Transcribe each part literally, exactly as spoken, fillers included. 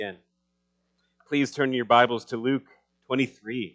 Again, please turn your Bibles to Luke twenty-three.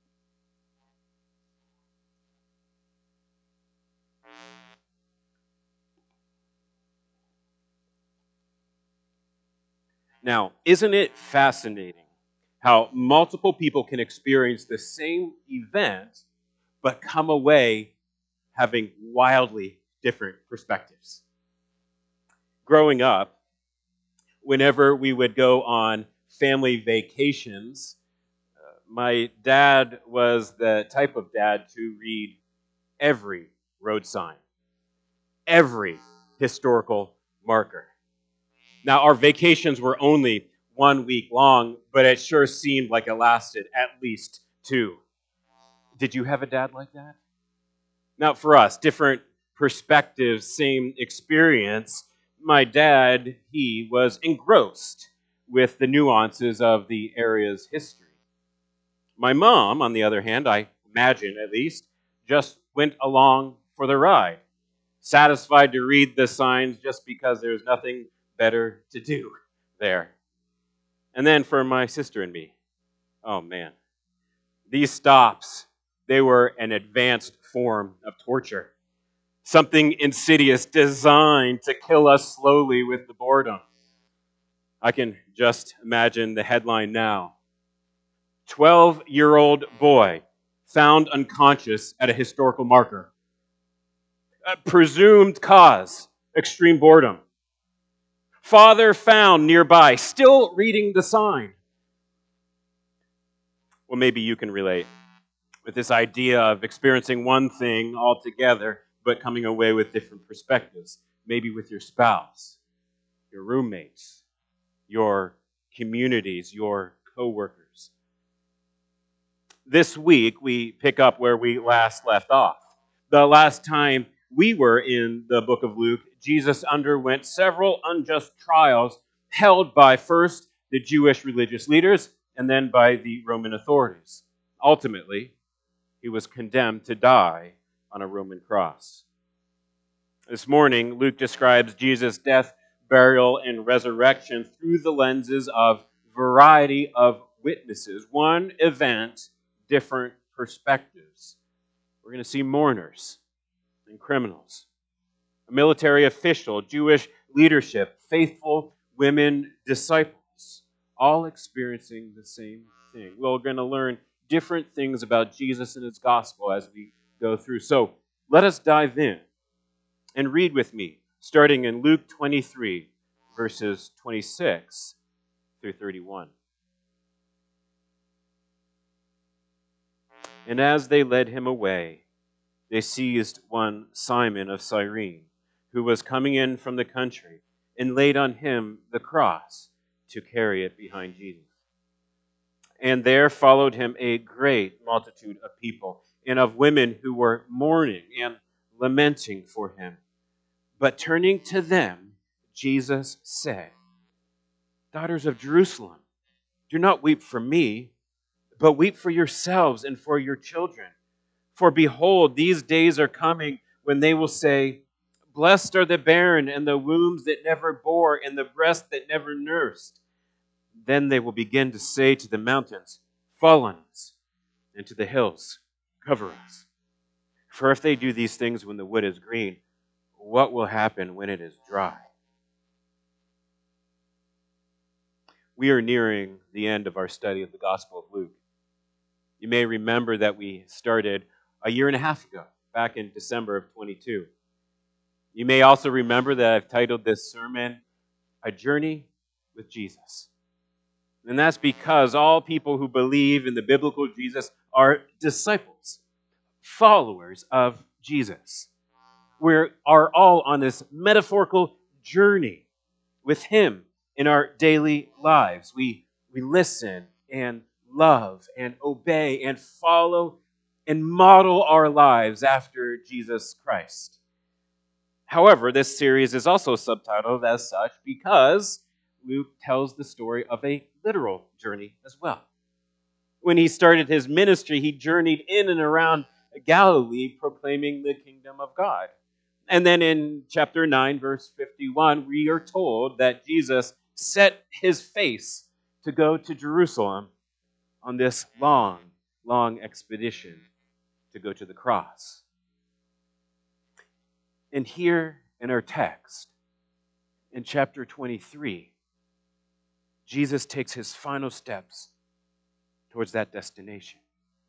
Now, isn't it fascinating how multiple people can experience the same event but come away having wildly different perspectives? Growing up, whenever we would go on family vacations, uh, my dad was the type of dad to read every road sign, every historical marker. Now, our vacations were only one week long, but it sure seemed like it lasted at least two. Did you have a dad like that? Now, for us, different perspectives, same experience. My dad, he was engrossed with the nuances of the area's history. My mom, on the other hand, I imagine at least, just went along for the ride, satisfied to read the signs just because there's nothing better to do there. And then for my sister and me, oh man, these stops, they were an advanced form of torture. Something insidious designed to kill us slowly with the boredom. I can just imagine the headline now. twelve-year-old boy found unconscious at a historical marker. A presumed cause, extreme boredom. Father found nearby, still reading the sign. Well, maybe you can relate with this idea of experiencing one thing altogether, but coming away with different perspectives. Maybe with your spouse, your roommates, your communities, your coworkers. This week, we pick up where we last left off. The last time we were in the book of Luke, Jesus underwent several unjust trials held by first the Jewish religious leaders and then by the Roman authorities. Ultimately, he was condemned to die on a Roman cross. This morning, Luke describes Jesus' death, burial, and resurrection through the lenses of a variety of witnesses. One event, different perspectives. We're going to see mourners and criminals, a military official, Jewish leadership, faithful women disciples, all experiencing the same thing. We're going to learn different things about Jesus and his gospel as we go through. So let us dive in and read with me, starting in Luke twenty-three, verses twenty-six through thirty-one. And as they led him away, they seized one Simon of Cyrene, who was coming in from the country, and laid on him the cross to carry it behind Jesus. And there followed him a great multitude of people, and of women who were mourning and lamenting for him. But turning to them, Jesus said, "Daughters of Jerusalem, do not weep for me, but weep for yourselves and for your children. For behold, these days are coming when they will say, 'Blessed are the barren and the wombs that never bore and the breast that never nursed.' Then they will begin to say to the mountains, 'Fall on us,' and to the hills, 'Cover us.' For if they do these things when the wood is green, what will happen when it is dry?" We are nearing the end of our study of the Gospel of Luke. You may remember that we started a year and a half ago, back in December of twenty-two. You may also remember that I've titled this sermon, "A Journey with Jesus." And that's because all people who believe in the biblical Jesus are disciples, followers of Jesus. We are all on this metaphorical journey with him in our daily lives. We, we listen and love and obey and follow and model our lives after Jesus Christ. However, this series is also subtitled as such because Luke tells the story of a literal journey as well. When he started his ministry, he journeyed in and around Galilee proclaiming the kingdom of God. And then in chapter nine, verse fifty-one, we are told that Jesus set his face to go to Jerusalem on this long, long expedition to go to the cross. And here in our text, in chapter twenty-three, Jesus takes his final steps towards that destination.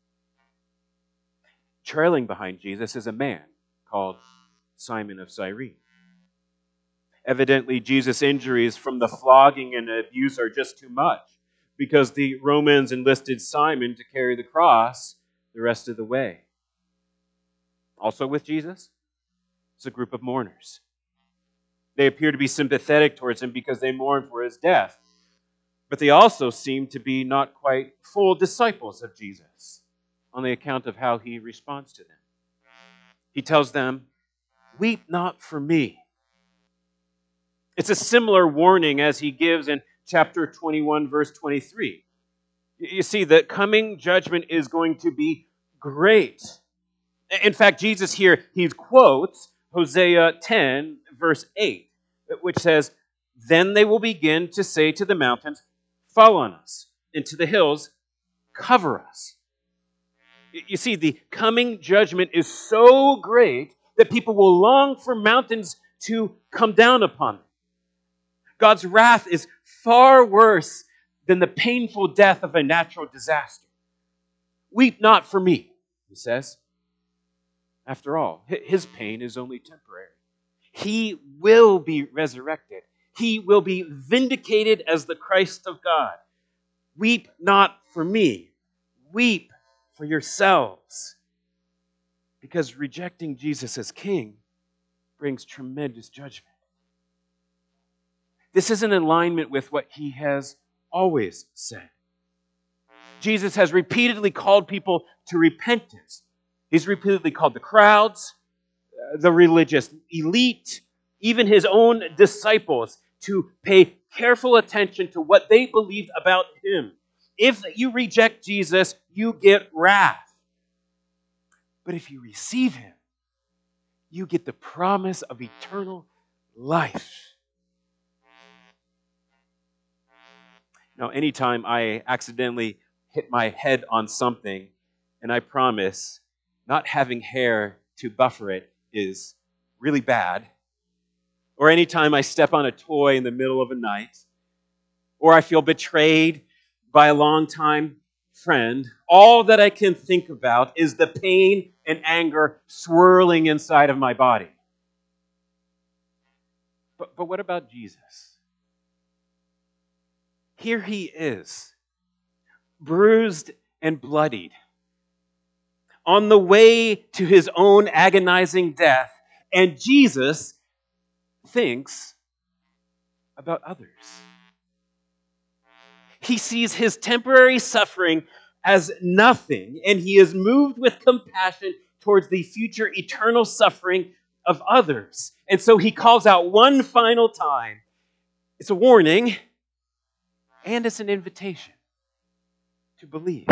Trailing behind Jesus is a man called Simon of Cyrene. Evidently, Jesus' injuries from the flogging and abuse are just too much, because the Romans enlisted Simon to carry the cross the rest of the way. Also with Jesus, it's a group of mourners. They appear to be sympathetic towards him because they mourn for his death. But they also seem to be not quite full disciples of Jesus on the account of how he responds to them. He tells them, "Weep not for me." It's a similar warning as he gives in chapter twenty-one, verse twenty-three. You see, the coming judgment is going to be great. In fact, Jesus here, he quotes Hosea ten, verse eight, which says, "Then they will begin to say to the mountains, 'Fall on us,' and to the hills, 'Cover us.'" You see, the coming judgment is so great that people will long for mountains to come down upon them. God's wrath is far worse than the painful death of a natural disaster. "Weep not for me," he says. After all, his pain is only temporary. He will be resurrected. He will be vindicated as the Christ of God. "Weep not for me. Weep for yourselves." Because rejecting Jesus as king brings tremendous judgment. This is in alignment with what he has always said. Jesus has repeatedly called people to repentance. He's repeatedly called the crowds, the religious elite, even his own disciples to pay careful attention to what they believed about him. If you reject Jesus, you get wrath. But if you receive him, you get the promise of eternal life. Now, anytime I accidentally hit my head on something, and I promise not having hair to buffer it is really bad, or anytime I step on a toy in the middle of a night, or I feel betrayed by a longtime friend, all that I can think about is the pain and anger swirling inside of my body. But, but what about Jesus? Here he is, bruised and bloodied, on the way to his own agonizing death, and Jesus thinks about others. He sees his temporary suffering as nothing, and he is moved with compassion towards the future eternal suffering of others. And so he calls out one final time. It's a warning, and it's an invitation to believe.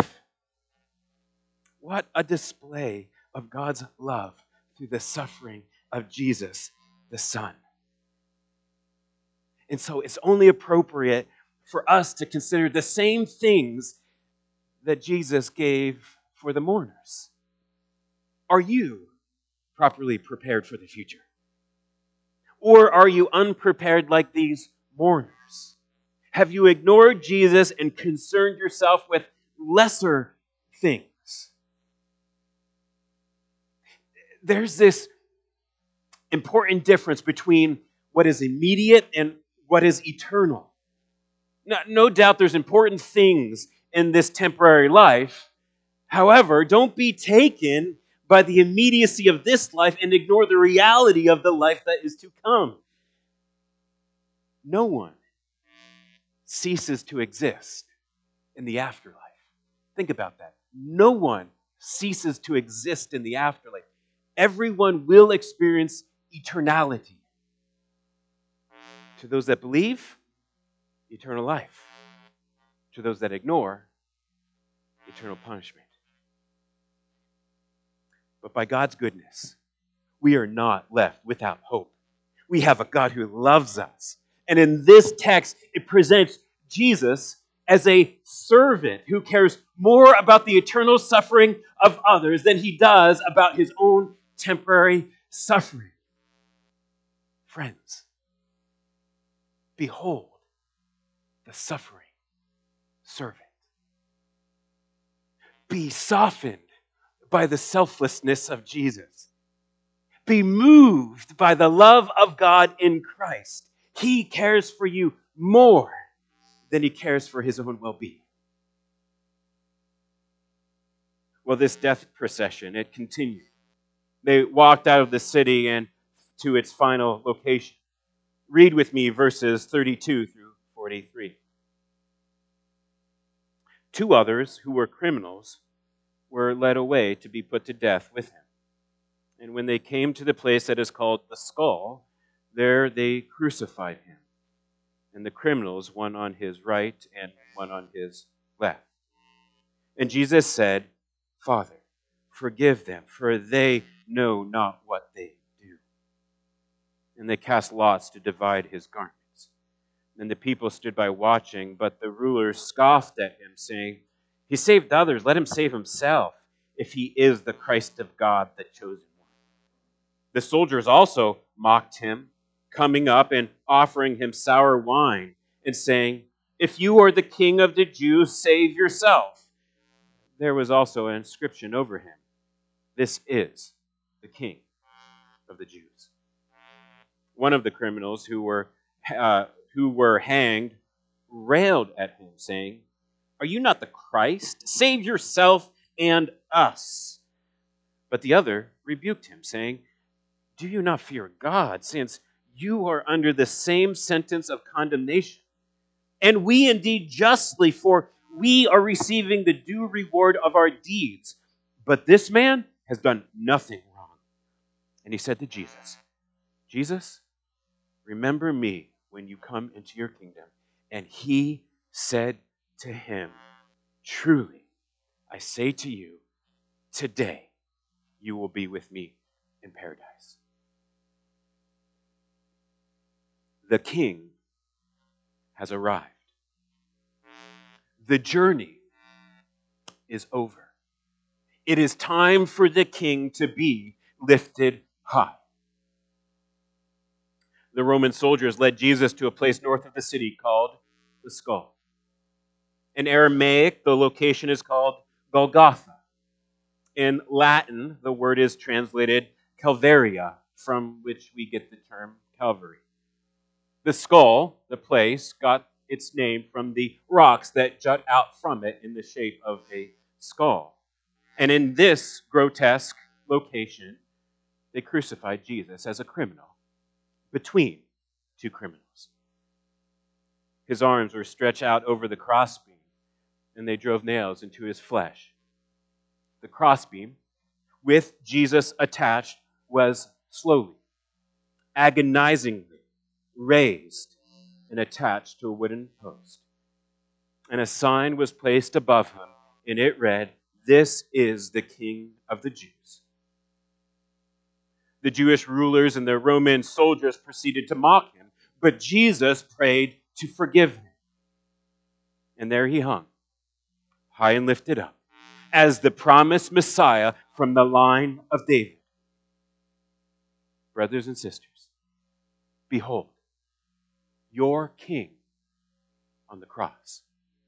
What a display of God's love through the suffering of Jesus, the Son. And so it's only appropriate for us to consider the same things that Jesus gave for the mourners. Are you properly prepared for the future? Or are you unprepared like these mourners? Have you ignored Jesus and concerned yourself with lesser things? There's this important difference between what is immediate and what is eternal. No, no doubt there's important things in this temporary life. However, don't be taken by the immediacy of this life and ignore the reality of the life that is to come. No one ceases to exist in the afterlife. Think about that. No one ceases to exist in the afterlife. Everyone will experience eternality. To those that believe, eternal life. To those that ignore, eternal punishment. But by God's goodness, we are not left without hope. We have a God who loves us. And in this text, it presents Jesus as a servant who cares more about the eternal suffering of others than he does about his own temporary suffering. Friends, behold the suffering servant. Be softened by the selflessness of Jesus. Be moved by the love of God in Christ. He cares for you more than he cares for his own well-being. Well, this death procession, it continued. They walked out of the city and to its final location. Read with me verses thirty-two through forty-three. Two others who were criminals were led away to be put to death with him. And when they came to the place that is called the Skull, there they crucified him, and the criminals, one on his right and one on his left. And Jesus said, Father, forgive them, for they know not what they do. And they cast lots to divide his garments. And the people stood by watching, but the rulers scoffed at him, saying, He saved others, let him save himself, if he is the Christ of God, the chosen one. The soldiers also mocked him, coming up and offering him sour wine, and saying, If you are the king of the Jews, save yourself. There was also an inscription over him, This is the King of the Jews. One of the criminals who were uh, who were hanged railed at him, saying, Are you not the Christ? Save yourself and us. But the other rebuked him, saying, Do you not fear God, since you are under the same sentence of condemnation? And we indeed justly, for we are receiving the due reward of our deeds. But this man has done nothing wrong. And he said to Jesus, Jesus, remember me when you come into your kingdom. And he said to him, Truly, I say to you, today you will be with me in paradise. The King has arrived. The journey is over. It is time for the King to be lifted high. The Roman soldiers led Jesus to a place north of the city called the Skull. In Aramaic, the location is called Golgotha. In Latin, the word is translated Calvaria, from which we get the term Calvary. The skull, the place, got its name from the rocks that jut out from it in the shape of a skull. And in this grotesque location, they crucified Jesus as a criminal between two criminals. His arms were stretched out over the crossbeam, and they drove nails into his flesh. The crossbeam, with Jesus attached, was slowly, agonizingly raised and attached to a wooden post. And a sign was placed above him, and it read, This is the King of the Jews. The Jewish rulers and the Roman soldiers proceeded to mock him, but Jesus prayed to forgive him. And there he hung, high and lifted up, as the promised Messiah from the line of David. Brothers and sisters, behold, your King on the cross.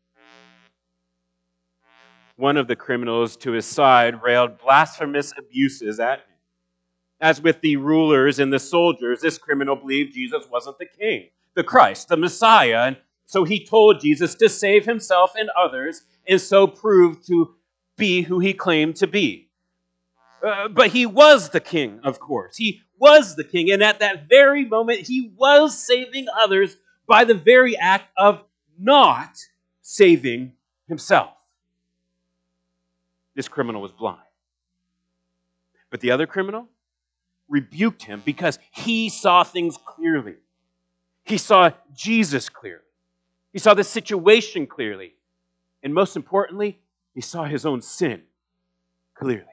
One of the criminals to his side railed blasphemous abuses at him. As with the rulers and the soldiers, this criminal believed Jesus wasn't the king, the Christ, the Messiah. And so he told Jesus to save himself and others, and so proved to be who he claimed to be. Uh, but he was the king, of course. He was the king, and at that very moment, he was saving others by the very act of not saving himself. This criminal was blind. But the other criminal rebuked him because he saw things clearly. He saw Jesus clearly. He saw the situation clearly. And most importantly, he saw his own sin clearly.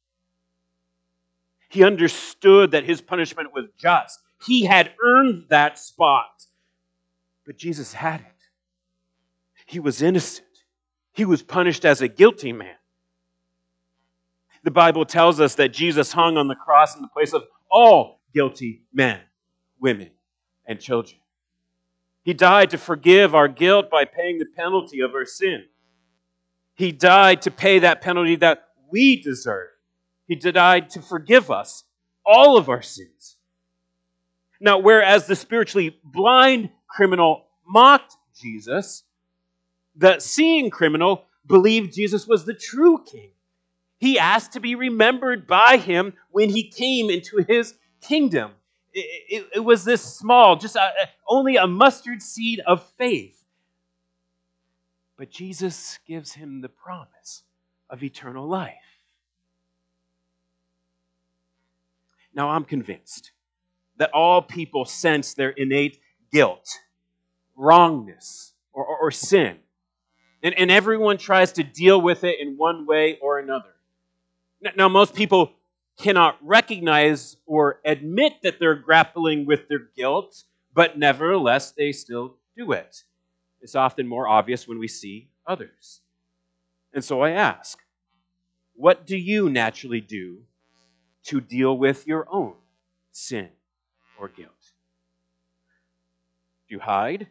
He understood that his punishment was just. He had earned that spot. But Jesus hadn't. He was innocent. He was punished as a guilty man. The Bible tells us that Jesus hung on the cross in the place of all guilty men, women, and children. He died to forgive our guilt by paying the penalty of our sin. He died to pay that penalty that we deserve. He died to forgive us all of our sins. Now, whereas the spiritually blind criminal mocked Jesus, the seeing criminal believed Jesus was the true king. He asked to be remembered by him when he came into his kingdom. It, it, it was this small, just a, only a mustard seed of faith. But Jesus gives him the promise of eternal life. Now, I'm convinced that all people sense their innate guilt, wrongness, or, or, or sin. And, and everyone tries to deal with it in one way or another. Now, most people cannot recognize or admit that they're grappling with their guilt, but nevertheless, they still do it. It's often more obvious when we see others. And so I ask, what do you naturally do to deal with your own sin or guilt? Do you hide?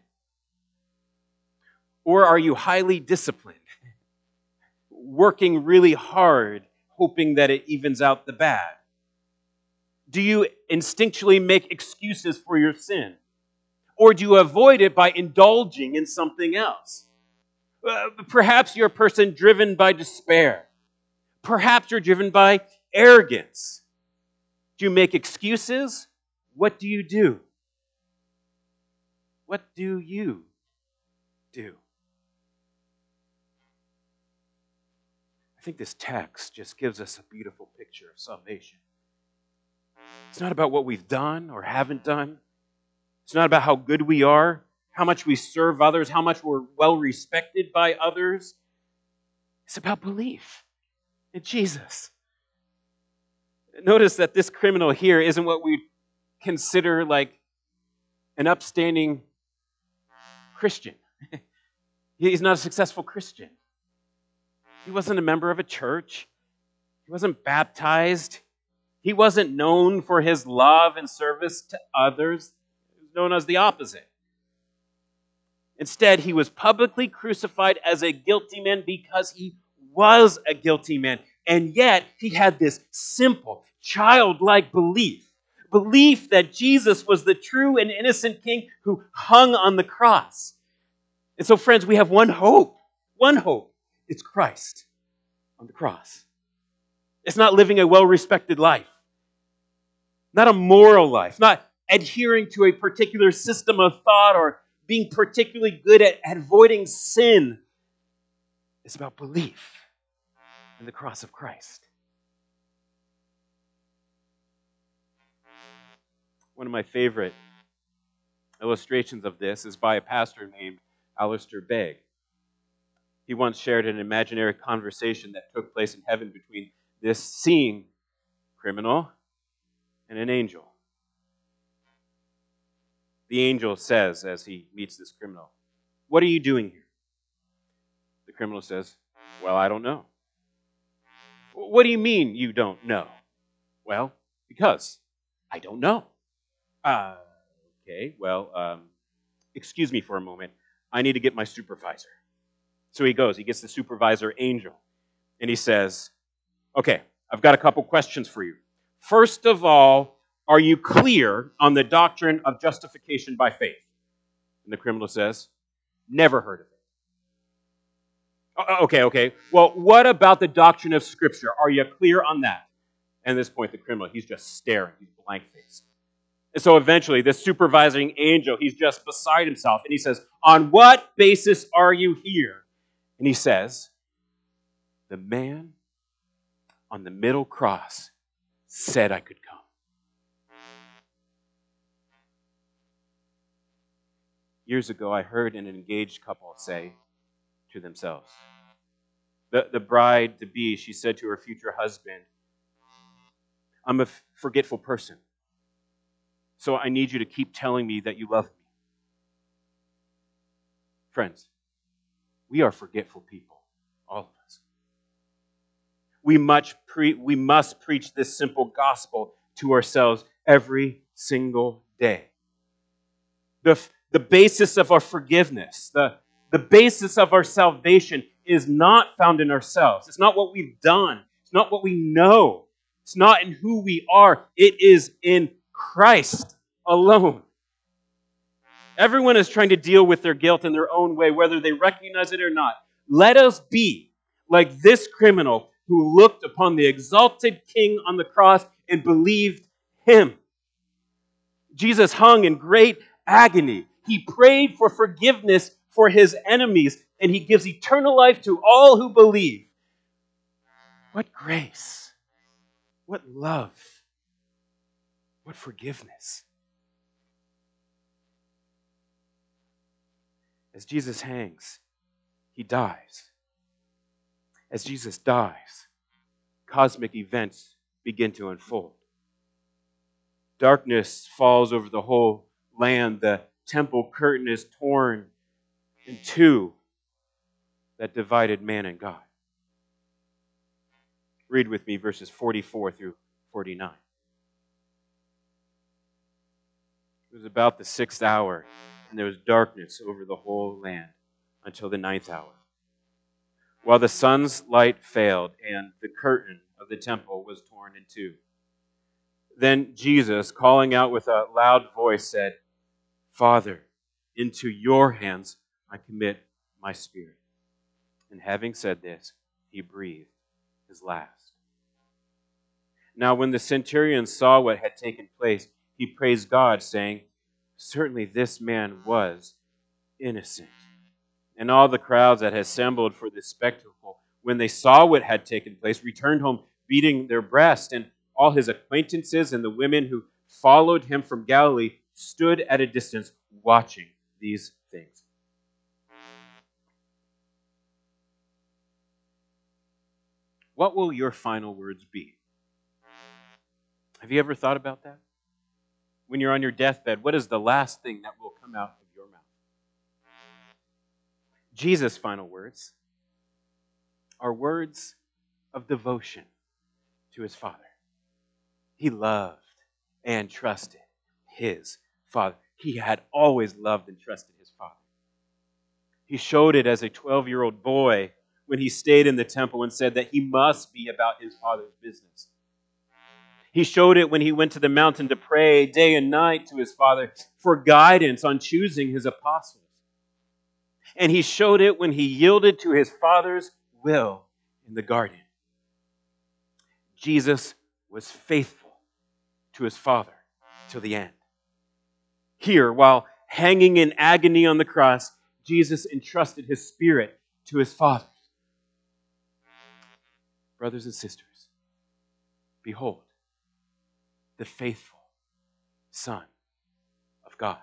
Or are you highly disciplined, working really hard, hoping that it evens out the bad? Do you instinctually make excuses for your sin? Or do you avoid it by indulging in something else? Uh, perhaps you're a person driven by despair. Perhaps you're driven by arrogance. Do you make excuses? What do you do? What do you do? I think this text just gives us a beautiful picture of salvation. It's not about what we've done or haven't done. It's not about how good we are, how much we serve others, how much we're well respected by others. It's about belief in Jesus. Notice that this criminal here isn't what we consider like an upstanding Christian. He's not a successful Christian. He wasn't a member of a church. He wasn't baptized. He wasn't known for his love and service to others. He was known as the opposite. Instead, he was publicly crucified as a guilty man because he was a guilty man. And yet, he had this simple, childlike belief. Belief that Jesus was the true and innocent king who hung on the cross. And so, friends, we have one hope. One hope. It's Christ on the cross. It's not living a well-respected life. Not a moral life. Not adhering to a particular system of thought or being particularly good at, at avoiding sin. It's about belief in the cross of Christ. One of my favorite illustrations of this is by a pastor named Alistair Begg. He once shared an imaginary conversation that took place in heaven between this seeing criminal and an angel. The angel says as he meets this criminal, "What are you doing here?" The criminal says, "Well, I don't know." "What do you mean you don't know?" "Well, because I don't know." Uh, okay, well, um, excuse me for a moment. I need to get my supervisor. So he goes, he gets the supervisor angel, and he says, "Okay, I've got a couple questions for you. First of all, are you clear on the doctrine of justification by faith?" And the criminal says, "Never heard of it." Okay, okay. Well, what about the doctrine of Scripture? Are you clear on that? And at this point, the criminal, he's just staring. He's blank-faced. And so eventually, this supervising angel, he's just beside himself, and he says, "On what basis are you here?" And he says, "The man on the middle cross said I could come." Years ago, I heard an engaged couple say to themselves, the, the bride-to-be, she said to her future husband, "I'm a f- forgetful person, so I need you to keep telling me that you love me." Friends, We are forgetful people, all of us. We, much pre- we must preach this simple gospel to ourselves every single day. The, the basis of our forgiveness, the, the basis of our salvation is not found in ourselves. It's not what we've done. It's not what we know. It's not in who we are. It is in Christ alone. Everyone is trying to deal with their guilt in their own way, whether they recognize it or not. Let us be like this criminal who looked upon the exalted King on the cross and believed him. Jesus hung in great agony. He prayed for forgiveness for his enemies, and he gives eternal life to all who believe. What grace! What love! What forgiveness! As Jesus hangs, he dies. As Jesus dies, cosmic events begin to unfold. Darkness falls over the whole land. The temple curtain is torn in two that divided man and God. Read with me verses forty-four through forty-nine. It was about the sixth hour, and there was darkness over the whole land until the ninth hour, while the sun's light failed and the curtain of the temple was torn in two. Then Jesus, calling out with a loud voice, said, Father, into your hands I commit my spirit. And having said this, he breathed his last. Now when the centurion saw what had taken place, he praised God, saying, Certainly this man was innocent. And all the crowds that had assembled for this spectacle, when they saw what had taken place, returned home beating their breast. And all his acquaintances and the women who followed him from Galilee stood at a distance watching these things. What will your final words be? Have you ever thought about that? When you're on your deathbed, what is the last thing that will come out of your mouth? Jesus' final words are words of devotion to his Father. He loved and trusted his Father. He had always loved and trusted his Father. He showed it as a twelve-year-old boy when he stayed in the temple and said that he must be about his Father's business. He showed it when he went to the mountain to pray day and night to his Father for guidance on choosing his apostles. And he showed it when he yielded to his Father's will in the garden. Jesus was faithful to his Father till the end. Here, while hanging in agony on the cross, Jesus entrusted his spirit to his Father. Brothers and sisters, behold, the faithful Son of God.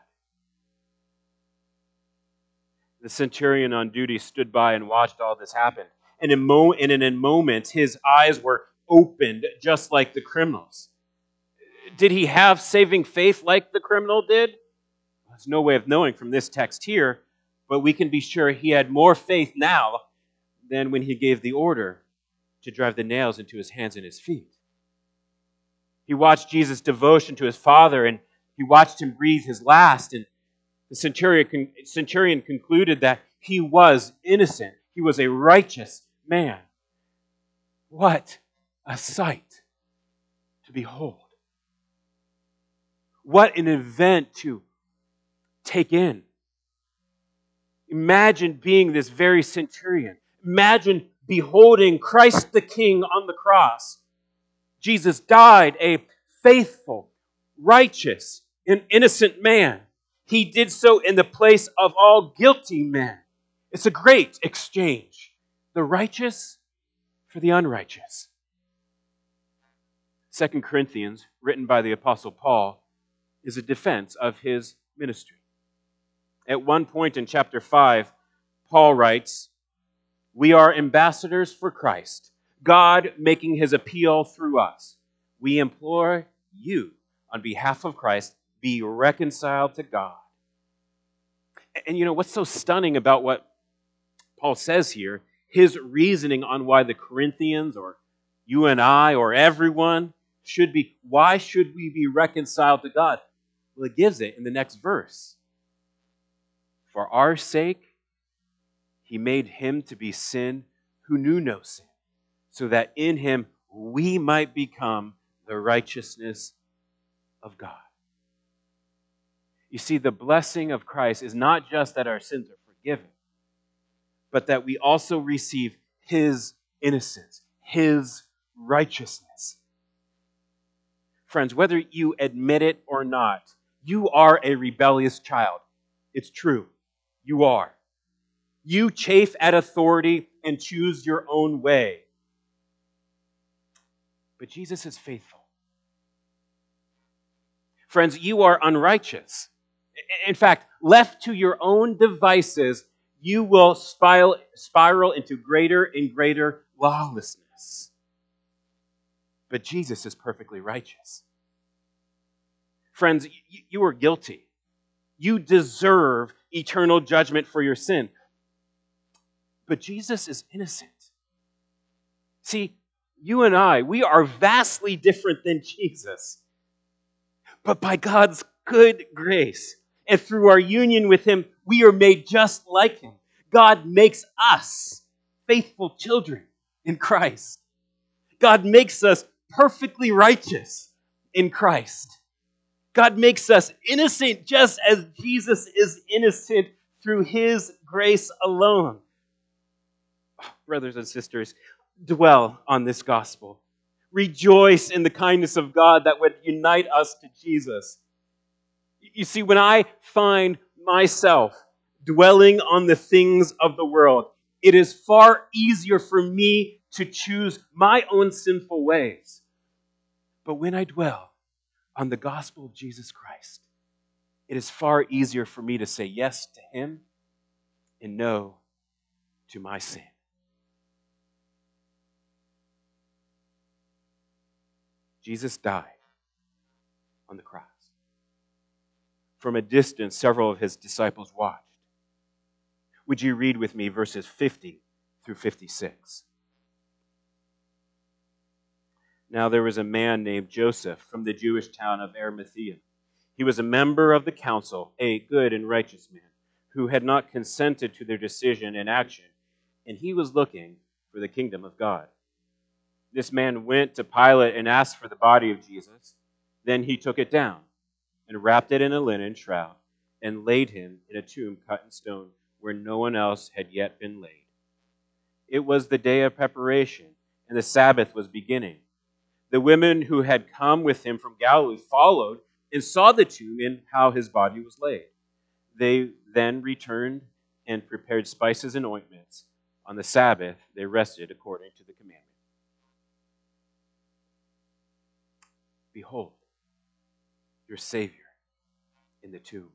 The centurion on duty stood by and watched all this happen. And in, mo- and in a moment, his eyes were opened just like the criminal's. Did he have saving faith like the criminal did? There's no way of knowing from this text here, but we can be sure he had more faith now than when he gave the order to drive the nails into his hands and his feet. He watched Jesus' devotion to his Father, and he watched him breathe his last, and the centurion, centurion concluded that he was innocent. He was a righteous man. What a sight to behold. What an event to take in. Imagine being this very centurion. Imagine beholding Christ the King on the cross. Jesus died a faithful, righteous, and innocent man. He did so in the place of all guilty men. It's a great exchange. The righteous for the unrighteous. Second Corinthians, written by the Apostle Paul, is a defense of his ministry. At one point in chapter five, Paul writes, We are ambassadors for Christ, God making his appeal through us. We implore you, on behalf of Christ, be reconciled to God. And you know, what's so stunning about what Paul says here, his reasoning on why the Corinthians or you and I or everyone should be, why should we be reconciled to God? Well, it gives it in the next verse. For our sake, he made him to be sin who knew no sin, so that in him we might become the righteousness of God. You see, the blessing of Christ is not just that our sins are forgiven, but that we also receive his innocence, his righteousness. Friends, whether you admit it or not, you are a rebellious child. It's true. You are. You chafe at authority and choose your own way. But Jesus is faithful. Friends, you are unrighteous. In fact, left to your own devices, you will spiral, spiral into greater and greater lawlessness. But Jesus is perfectly righteous. Friends, you, you are guilty. You deserve eternal judgment for your sin. But Jesus is innocent. See, you and I, we are vastly different than Jesus. But by God's good grace and through our union with him, we are made just like him. God makes us faithful children in Christ. God makes us perfectly righteous in Christ. God makes us innocent just as Jesus is innocent through his grace alone. Brothers and sisters, dwell on this gospel. Rejoice in the kindness of God that would unite us to Jesus. You see, when I find myself dwelling on the things of the world, it is far easier for me to choose my own sinful ways. But when I dwell on the gospel of Jesus Christ, it is far easier for me to say yes to him and no to my sin. Jesus died on the cross. From a distance, several of his disciples watched. Would you read with me verses fifty through fifty-six? Now there was a man named Joseph from the Jewish town of Arimathea. He was a member of the council, a good and righteous man, who had not consented to their decision and action, and he was looking for the kingdom of God. This man went to Pilate and asked for the body of Jesus. Then he took it down and wrapped it in a linen shroud and laid him in a tomb cut in stone where no one else had yet been laid. It was the day of preparation, and the Sabbath was beginning. The women who had come with him from Galilee followed and saw the tomb and how his body was laid. They then returned and prepared spices and ointments. On the Sabbath, they rested according to the commandment. Behold, your Savior in the tomb.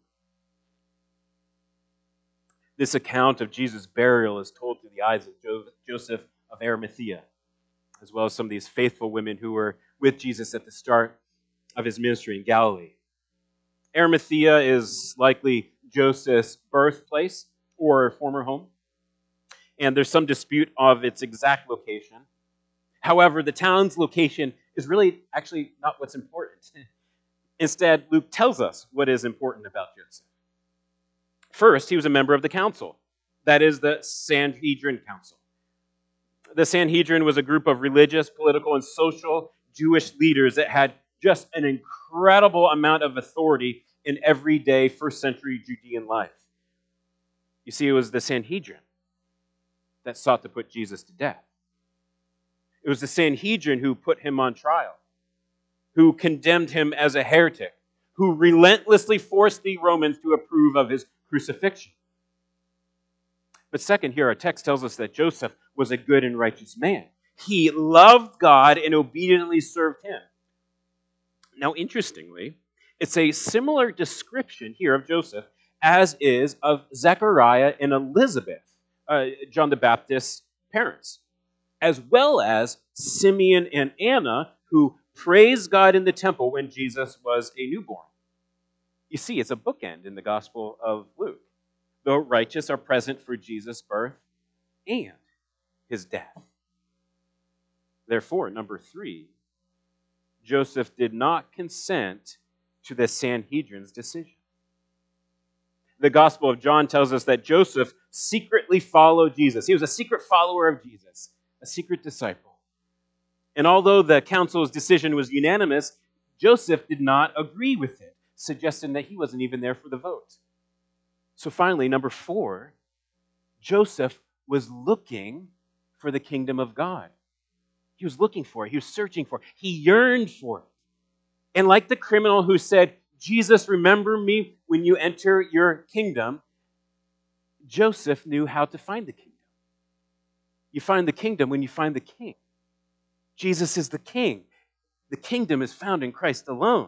This account of Jesus' burial is told through the eyes of Joseph of Arimathea, as well as some of these faithful women who were with Jesus at the start of his ministry in Galilee. Arimathea is likely Joseph's birthplace or former home, and there's some dispute of its exact location. However, the town's location is really actually not what's important. Instead, Luke tells us what is important about Joseph. First, he was a member of the council. That is the Sanhedrin Council. The Sanhedrin was a group of religious, political, and social Jewish leaders that had just an incredible amount of authority in everyday first century Judean life. You see, it was the Sanhedrin that sought to put Jesus to death. It was the Sanhedrin who put him on trial, who condemned him as a heretic, who relentlessly forced the Romans to approve of his crucifixion. But second, here our text tells us that Joseph was a good and righteous man. He loved God and obediently served him. Now, interestingly, it's a similar description here of Joseph as is of Zechariah and Elizabeth, uh, John the Baptist's parents, as well as Simeon and Anna, who praised God in the temple when Jesus was a newborn. You see, it's a bookend in the Gospel of Luke. The righteous are present for Jesus' birth, and his death. Therefore, number three, Joseph did not consent to the Sanhedrin's decision. The Gospel of John tells us that Joseph secretly followed Jesus. He was a secret follower of Jesus, a secret disciple. And although the council's decision was unanimous, Joseph did not agree with it, suggesting that he wasn't even there for the vote. So finally, number four, Joseph was looking for the kingdom of God. He was looking for it. He was searching for it. He yearned for it. And like the criminal who said, Jesus, remember me when you enter your kingdom, Joseph knew how to find the kingdom. You find the kingdom when you find the king. Jesus is the king. The kingdom is found in Christ alone.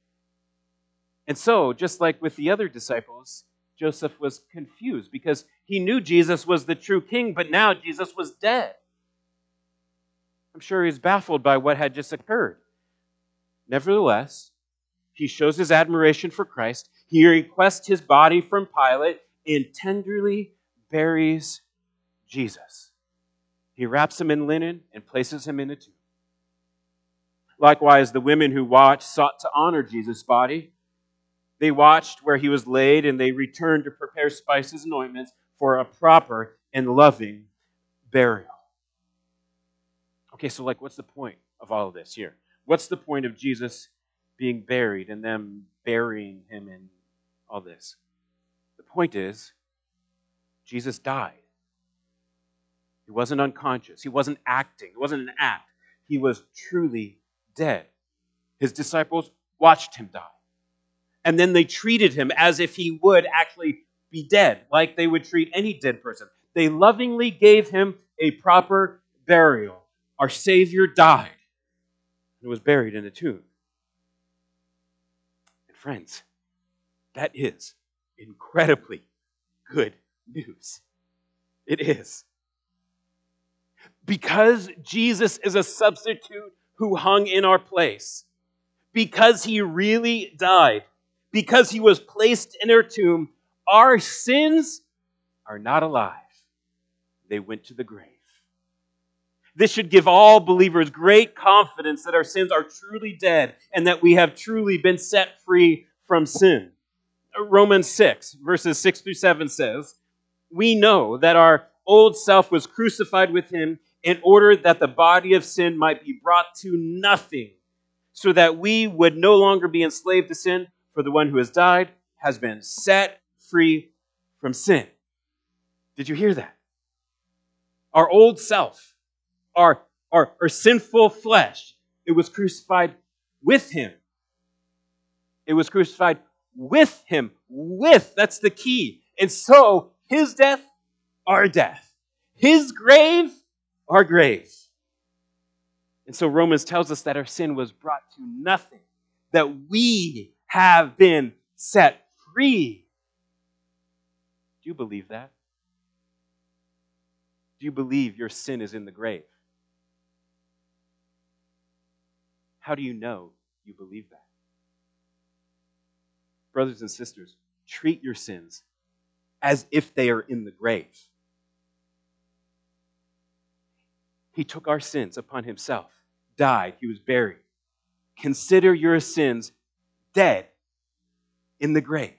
And so, just like with the other disciples, Joseph was confused because he knew Jesus was the true king, but now Jesus was dead. I'm sure he was baffled by what had just occurred. Nevertheless, he shows his admiration for Christ. He requests his body from Pilate and tenderly buries Jesus. He wraps him in linen and places him in a tomb. Likewise, the women who watched sought to honor Jesus' body. They watched where he was laid, and they returned to prepare spices and ointments for a proper and loving burial. Okay, so like, what's the point of all of this here? What's the point of Jesus being buried and them burying him in all this? The point is, Jesus died. He wasn't unconscious. He wasn't acting. It wasn't an act. He was truly dead. His disciples watched him die. And then they treated him as if he would actually be dead, like they would treat any dead person. They lovingly gave him a proper burial. Our Savior died and was buried in a tomb. And friends, that is incredibly good news. It is. Because Jesus is a substitute who hung in our place, because he really died, because he was placed in our tomb, our sins are not alive. They went to the grave. This should give all believers great confidence that our sins are truly dead and that we have truly been set free from sin. Romans six, verses six through seven says, we know that our old self was crucified with him in order that the body of sin might be brought to nothing, so that we would no longer be enslaved to sin, for the one who has died has been set free from sin. Did you hear that? Our old self, our, our, our sinful flesh, it was crucified with him. It was crucified with him. With, that's the key. And so, his death, our death. His grave, our grave. And so Romans tells us that our sin was brought to nothing, that we have been set free. Do you believe that? Do you believe your sin is in the grave? How do you know you believe that? Brothers and sisters, treat your sins as if they are in the grave. He took our sins upon himself, died, he was buried. Consider your sins dead in the grave.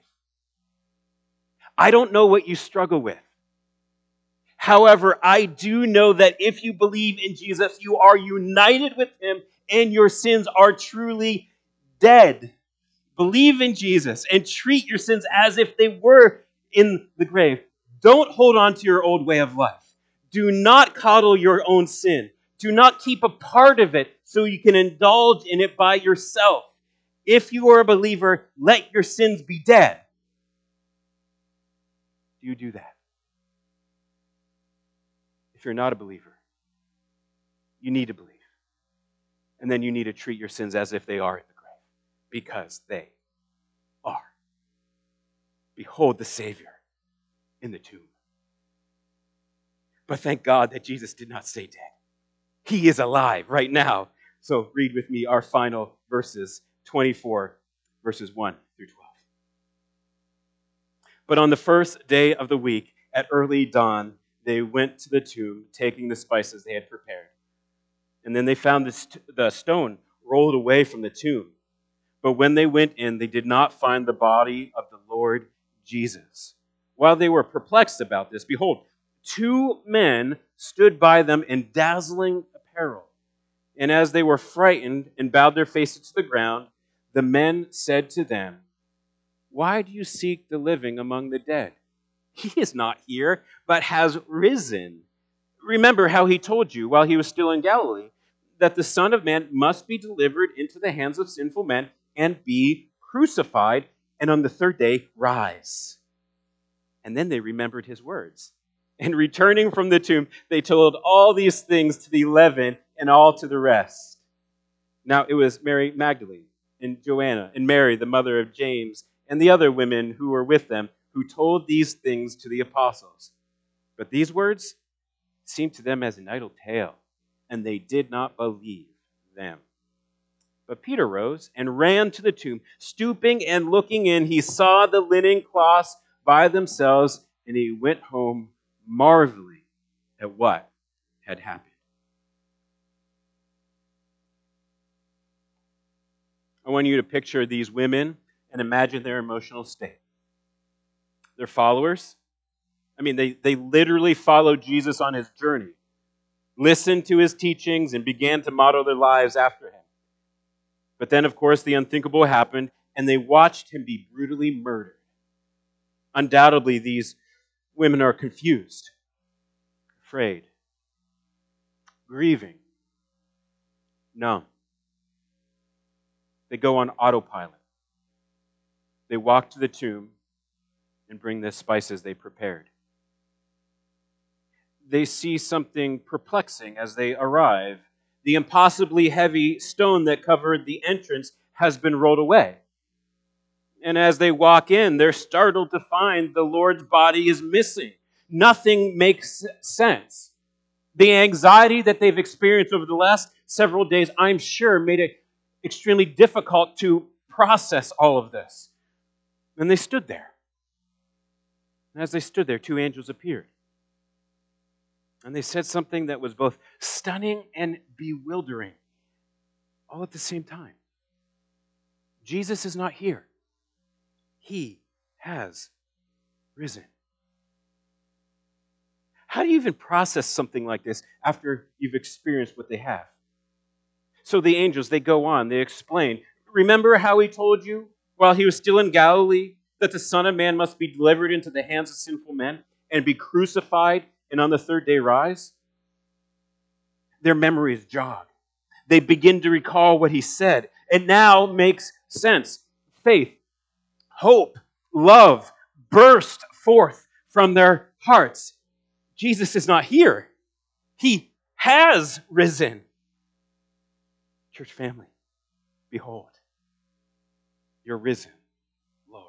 I don't know what you struggle with. However, I do know that if you believe in Jesus, you are united with him and your sins are truly dead. Believe in Jesus and treat your sins as if they were in the grave. Don't hold on to your old way of life. Do not coddle your own sin. Do not keep a part of it so you can indulge in it by yourself. If you are a believer, let your sins be dead. Do you do that? If you're not a believer, you need to believe. And then you need to treat your sins as if they are in the grave, because they are. Behold the Savior in the tomb. But thank God that Jesus did not stay dead. He is alive right now. So read with me our final verses, twenty-four, verses one through twelve. But on the first day of the week, at early dawn, they went to the tomb, taking the spices they had prepared. And then they found the, st- the stone rolled away from the tomb. But when they went in, they did not find the body of the Lord Jesus. While they were perplexed about this, behold, two men stood by them in dazzling apparel. And as they were frightened and bowed their faces to the ground, the men said to them, "Why do you seek the living among the dead? He is not here, but has risen. Remember how he told you while he was still in Galilee, that the Son of Man must be delivered into the hands of sinful men and be crucified, and on the third day rise." And then they remembered his words. And returning from the tomb, they told all these things to the eleven and all to the rest. Now it was Mary Magdalene and Joanna and Mary, the mother of James, and the other women who were with them, who told these things to the apostles. But these words seemed to them as an idle tale, and they did not believe them. But Peter rose and ran to the tomb. Stooping and looking in, he saw the linen cloths by themselves, and he went home marveling at what had happened. I want you to picture these women and imagine their emotional state. They're followers. I mean, they, they literally followed Jesus on his journey, listened to his teachings, and began to model their lives after him. But then, of course, the unthinkable happened, and they watched him be brutally murdered. Undoubtedly, these women are confused, afraid, grieving, numb. They go on autopilot. They walk to the tomb and bring the spices they prepared. They see something perplexing as they arrive. The impossibly heavy stone that covered the entrance has been rolled away. And as they walk in, they're startled to find the Lord's body is missing. Nothing makes sense. The anxiety that they've experienced over the last several days, I'm sure, made it extremely difficult to process all of this. And they stood there. And as they stood there, two angels appeared. And they said something that was both stunning and bewildering, all at the same time. Jesus is not here. He has risen. How do you even process something like this after you've experienced what they have? So the angels, they go on, they explain. Remember how he told you while he was still in Galilee that the Son of Man must be delivered into the hands of sinful men and be crucified and on the third day rise? Their memories jog. They begin to recall what he said. It now makes sense. Faith, hope, love burst forth from their hearts. Jesus is not here. He has risen. Church family, behold, your risen Lord.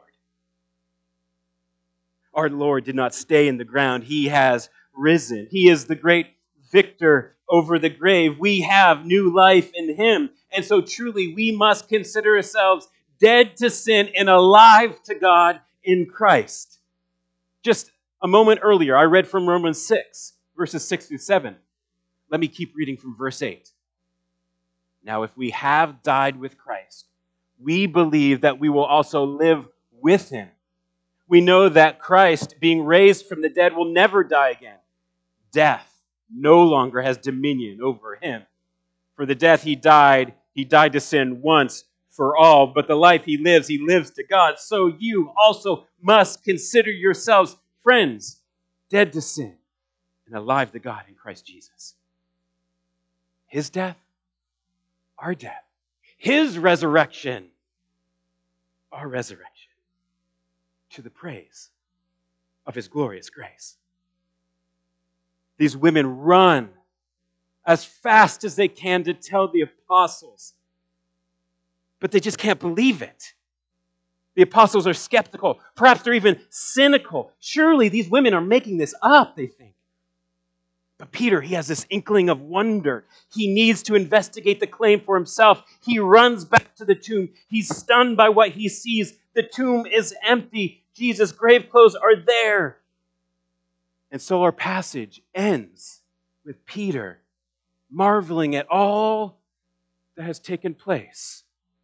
Our Lord did not stay in the ground. He has risen. He is the great victor over the grave. We have new life in him. And so truly we must consider ourselves dead to sin and alive to God in Christ. Just a moment earlier, I read from Romans six, verses six through seven. Let me keep reading from verse eight. Now, if we have died with Christ, we believe that we will also live with him. We know that Christ, being raised from the dead, will never die again. Death no longer has dominion over him. For the death he died, he died to sin once for all, but the life he lives, he lives to God. So you also must consider yourselves friends, dead to sin and alive to God in Christ Jesus. His death, our death. His resurrection, our resurrection. To the praise of his glorious grace. These women run as fast as they can to tell the apostles, but they just can't believe it. The apostles are skeptical. Perhaps they're even cynical. Surely these women are making this up, they think. But Peter, he has this inkling of wonder. He needs to investigate the claim for himself. He runs back to the tomb. He's stunned by what he sees. The tomb is empty. Jesus' grave clothes are there. And so our passage ends with Peter marveling at all that has taken place.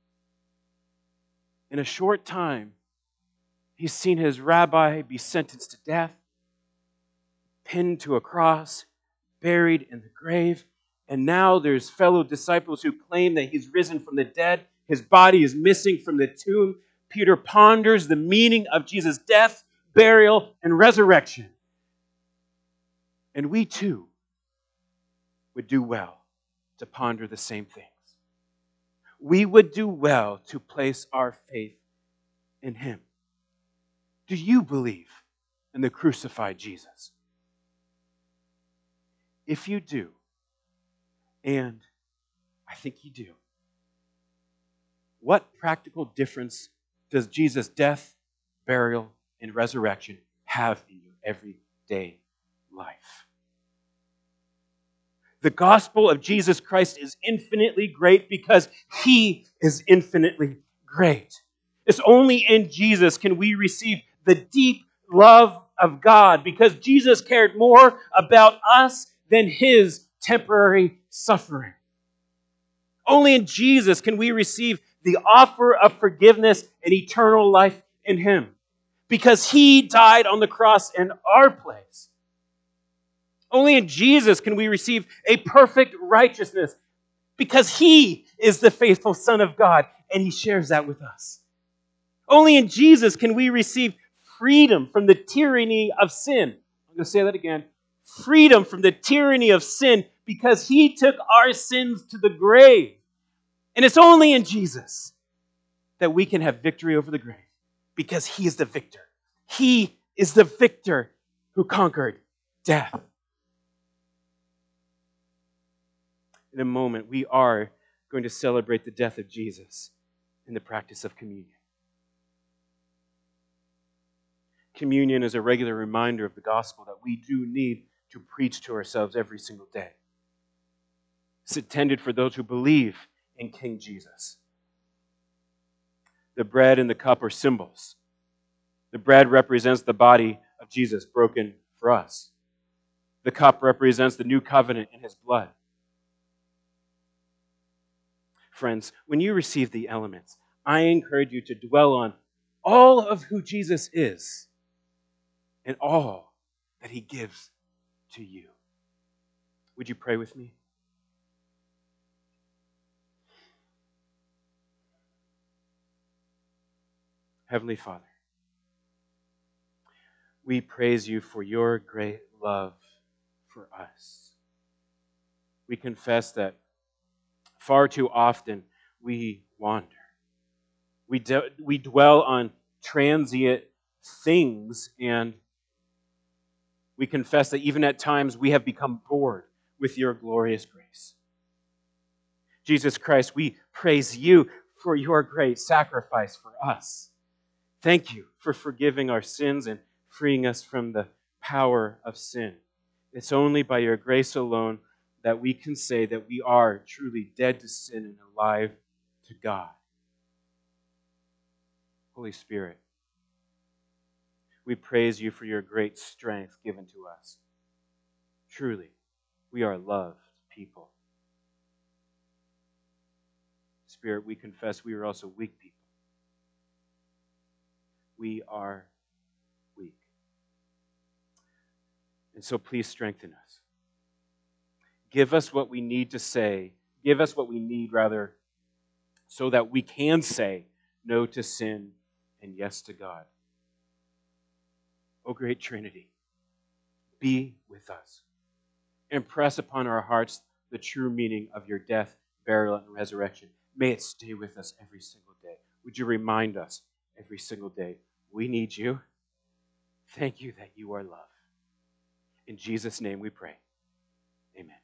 In a short time, he's seen his rabbi be sentenced to death, pinned to a cross, buried in the grave, and now there's fellow disciples who claim that he's risen from the dead. His body is missing from the tomb. Peter ponders the meaning of Jesus' death, burial, and resurrection. And we too would do well to ponder the same things. We would do well to place our faith in him. Do you believe in the crucified Jesus? If you do, and I think you do, what practical difference does Jesus' death, burial, and resurrection have in your everyday life? The gospel of Jesus Christ is infinitely great because he is infinitely great. It's only in Jesus can we receive the deep love of God because Jesus cared more about us than his temporary suffering. Only in Jesus can we receive the offer of forgiveness and eternal life in him because he died on the cross in our place. Only in Jesus can we receive a perfect righteousness because he is the faithful Son of God and he shares that with us. Only in Jesus can we receive freedom from the tyranny of sin. I'm going to say that again. Freedom from the tyranny of sin because he took our sins to the grave. And it's only in Jesus that we can have victory over the grave because he is the victor. He is the victor who conquered death. In a moment, we are going to celebrate the death of Jesus in the practice of communion. Communion is a regular reminder of the gospel that we do need to preach to ourselves every single day. It's intended for those who believe in King Jesus. The bread and the cup are symbols. The bread represents the body of Jesus broken for us. The cup represents the new covenant in his blood. Friends, when you receive the elements, I encourage you to dwell on all of who Jesus is and all that he gives to you. Would you pray with me? Heavenly Father, we praise you for your great love for us. We confess that far too often we wander. We, d- we dwell on transient things, and we confess that even at times we have become bored with your glorious grace. Jesus Christ, we praise you for your great sacrifice for us. Thank you for forgiving our sins and freeing us from the power of sin. It's only by your grace alone that we can say that we are truly dead to sin and alive to God. Holy Spirit, we praise you for your great strength given to us. Truly, we are loved people. Spirit, we confess we are also weak people. We are weak. And so please strengthen us. Give us what we need to say. Give us what we need, rather, so that we can say no to sin and yes to God. O great Trinity, be with us. Impress upon our hearts the true meaning of your death, burial, and resurrection. May it stay with us every single day. Would you remind us every single day, we need you. Thank you that you are love. In Jesus' name we pray. Amen.